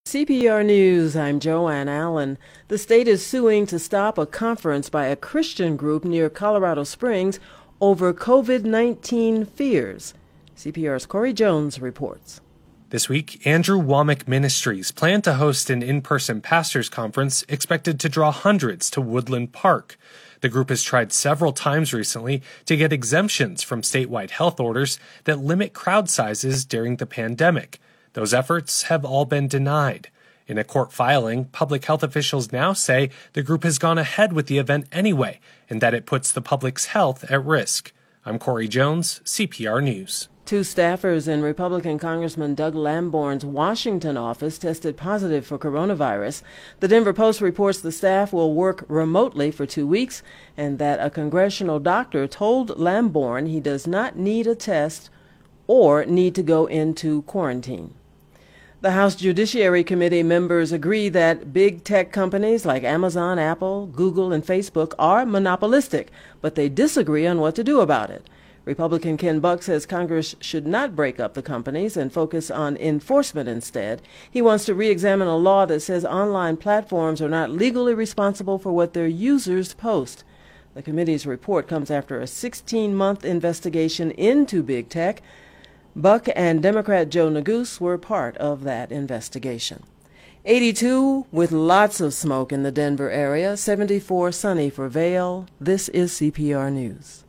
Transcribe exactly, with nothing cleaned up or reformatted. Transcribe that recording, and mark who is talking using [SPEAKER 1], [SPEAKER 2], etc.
[SPEAKER 1] C P R News, I'm Joanne Allen. The state is suing to stop a conference by a Christian group near Colorado Springs over COVID nineteen fears. C P R's Corey Jones reports.
[SPEAKER 2] This week, Andrew Wommack Ministries planned to host an in-person pastors' conference expected to draw hundreds to Woodland Park. The group has tried several times recently to get exemptions from statewide health orders that limit crowd sizes during the pandemic. Those efforts have all been denied. In a court filing, public health officials now say the group has gone ahead with the event anyway and that it puts the public's health at risk. I'm Corey Jones, C P R News.
[SPEAKER 1] Two staffers in Republican Congressman Doug Lamborn's Washington office tested positive for coronavirus. The Denver Post reports the staff will work remotely for two weeks and that a congressional doctor told Lamborn he does not need a test or need to go into quarantine. The House Judiciary Committee members agree that big tech companies like Amazon, Apple, Google, and Facebook are monopolistic, but they disagree on what to do about it. Republican Ken Buck says Congress should not break up the companies and focus on enforcement instead. He wants to re-examine a law that says online platforms are not legally responsible for what their users post. The committee's report comes after a sixteen-month investigation into big tech. Buck and Democrat Joe Neguse were part of that investigation. eighty-two with lots of smoke in the Denver area, seventy-four sunny for Vail. This is C P R News.